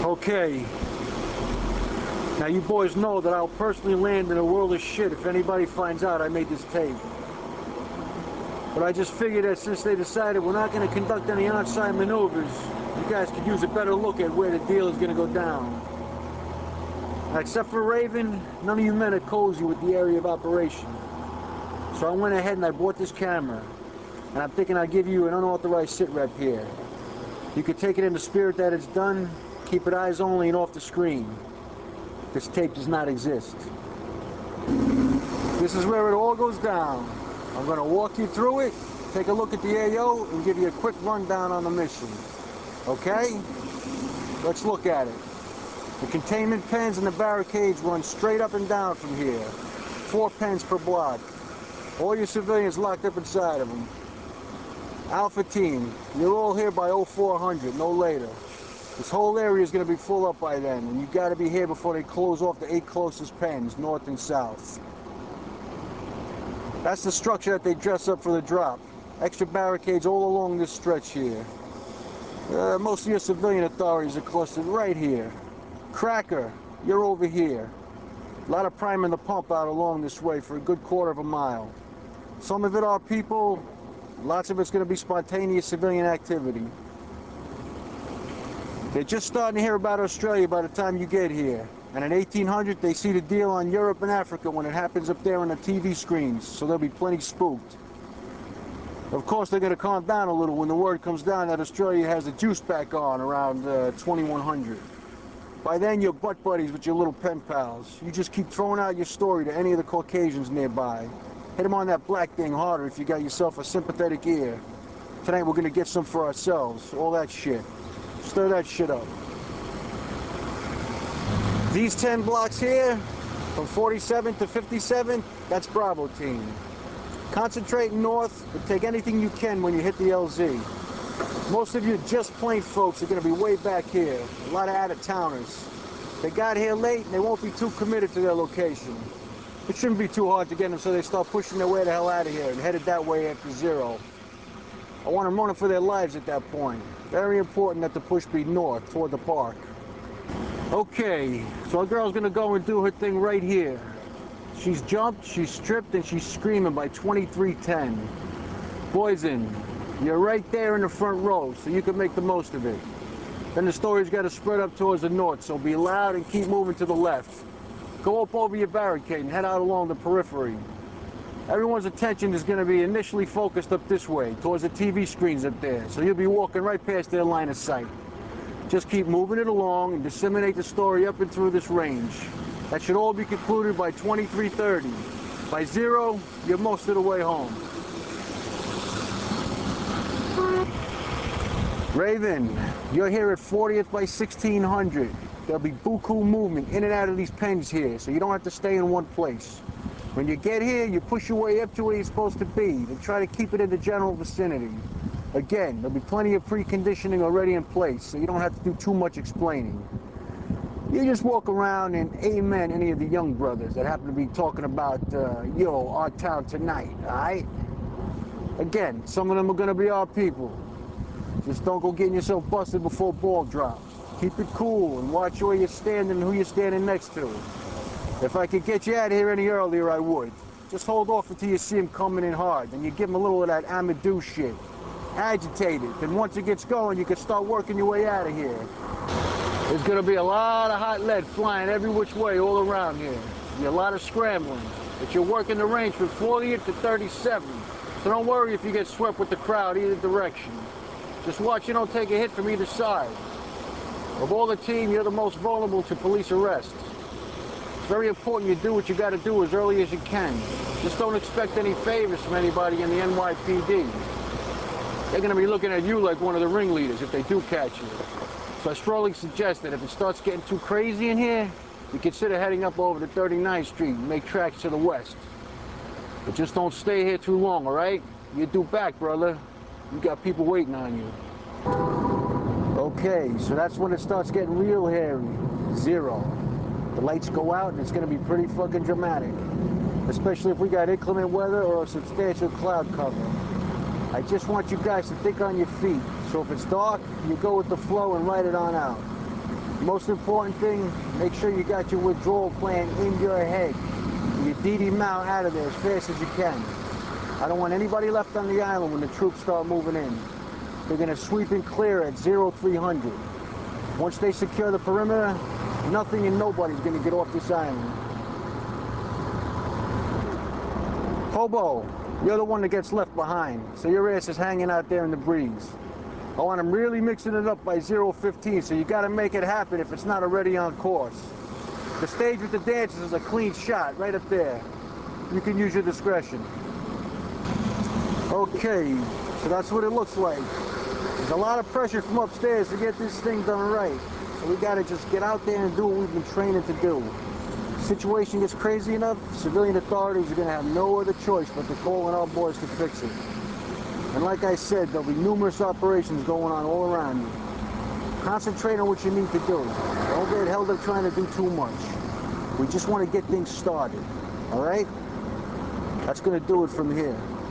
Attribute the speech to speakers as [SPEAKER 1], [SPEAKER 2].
[SPEAKER 1] Okay. Now you boys know that I'll personally land in a world of shit if anybody finds out I made this tape. But I just figured that since they decided we're not going to conduct any outside maneuvers, you guys could use a better look at where the deal is going to go down. Now, except for Raven, none of you men are cozy with the area of operation. So I went ahead and I bought this camera. And I'm thinking I'd give you an unauthorized sit rep here. You could take it in the spirit that it's done, keep it eyes only and off the screen. This tape does not exist. This is where it all goes down. I'm going to walk you through it, take a look at the AO, and give you a quick rundown on the mission. Okay? Let's look at it. The containment pens and the barricades run straight up and down from here. 4 pens per block. All your civilians locked up inside of them. Alpha team, you're all here by 0400, no later. This whole area is going to be full up by then, and you've got to be here before they close off the 8 closest pens, north and south. That's the structure that they dress up for the drop. Extra barricades all along this stretch here. Most of your civilian authorities are clustered right here. Cracker, you're over here. A lot of priming the pump out along this way for a good quarter of a mile. Some of it are people, lots of it's going to be spontaneous civilian activity. They're just starting to hear about Australia by the time you get here. And in 1800, they see the deal on Europe and Africa when it happens up there on the TV screens, so they'll be plenty spooked. Of course, they're going to calm down a little when the word comes down that Australia has the juice back on around 2100. By then, you're butt buddies with your little pen pals. You just keep throwing out your story to any of the Caucasians nearby. Hit them on that black thing harder if you got yourself a sympathetic ear. Tonight, we're going to get some for ourselves. All that shit. Stir that shit up. These 10 blocks here, from 47 to 57, that's Bravo team. Concentrate north, but take anything you can when you hit the LZ. Most of you just plain folks are going to be way back here. A lot of out-of-towners. They got here late and they won't be too committed to their location. It shouldn't be too hard to get them so they start pushing their way the hell out of here and headed that way after 0. I want them running for their lives at that point. Very important that the push be north, toward the park. Okay, so our girl's gonna go and do her thing right here. She's jumped, she's stripped, and she's screaming by 2310. Poison, you're right there in the front row, so you can make the most of it. Then the story's gotta spread up towards the north, so be loud and keep moving to the left. Go up over your barricade and head out along the periphery. Everyone's attention is going to be initially focused up this way, towards the TV screens up there, so you'll be walking right past their line of sight. Just keep moving it along and disseminate the story up and through this range. That should all be concluded by 2330. By 0, you're most of the way home. Raven, you're here at 40th by 1600. There'll be buku movement in and out of these pens here, so you don't have to stay in one place. When you get here, you push your way up to where you're supposed to be and try to keep it in the general vicinity. Again, there'll be plenty of preconditioning already in place, so you don't have to do too much explaining. You just walk around and amen any of the young brothers that happen to be talking about, yo, our town tonight, all right? Again, some of them are going to be our people. Just don't go getting yourself busted before ball drops. Keep it cool and watch where you're standing and who you're standing next to. If I could get you out of here any earlier, I would. Just hold off until you see him coming in hard, and you give him a little of that Amadou shit. Agitate it, then once it gets going, you can start working your way out of here. There's gonna be a lot of hot lead flying every which way all around here. There'll be a lot of scrambling, but you're working the range from 40th to 37, so don't worry if you get swept with the crowd either direction. Just watch you don't take a hit from either side. Of all the team, you're the most vulnerable to police arrest. Very important you do what you got to do as early as you can. Just don't expect any favors from anybody in the NYPD. They're going to be looking at you like one of the ringleaders if they do catch you. So I strongly suggest that if it starts getting too crazy in here, you consider heading up over to 39th Street and make tracks to the west. But just don't stay here too long, all right? You're due back, brother. You got people waiting on you. Okay, so that's when it starts getting real hairy. 0. The lights go out and it's going to be pretty fucking dramatic, especially if we got inclement weather or a substantial cloud cover. I just want you guys to think on your feet, so if it's dark, you go with the flow and ride it on out. Most important thing, make sure you got your withdrawal plan in your head. You DD them out of there as fast as you can. I don't want anybody left on the island when the troops start moving in. They're going to sweep and clear at 0300. Once they secure the perimeter, nothing and nobody's going to get off this island. Hobo, you're the one that gets left behind, so your ass is hanging out there in the breeze. I want them really mixing it up by 015, so you got to make it happen if it's not already on course. The stage with the dancers is a clean shot right up there. You can use your discretion. Okay, so that's what it looks like. There's a lot of pressure from upstairs to get this thing done right. So we got to just get out there and do what we've been training to do. Situation gets crazy enough, civilian authorities are going to have no other choice but to call on our boys to fix it. And like I said, there'll be numerous operations going on all around you. Concentrate on what you need to do. Don't get held up trying to do too much. We just want to get things started, all right? That's going to do it from here.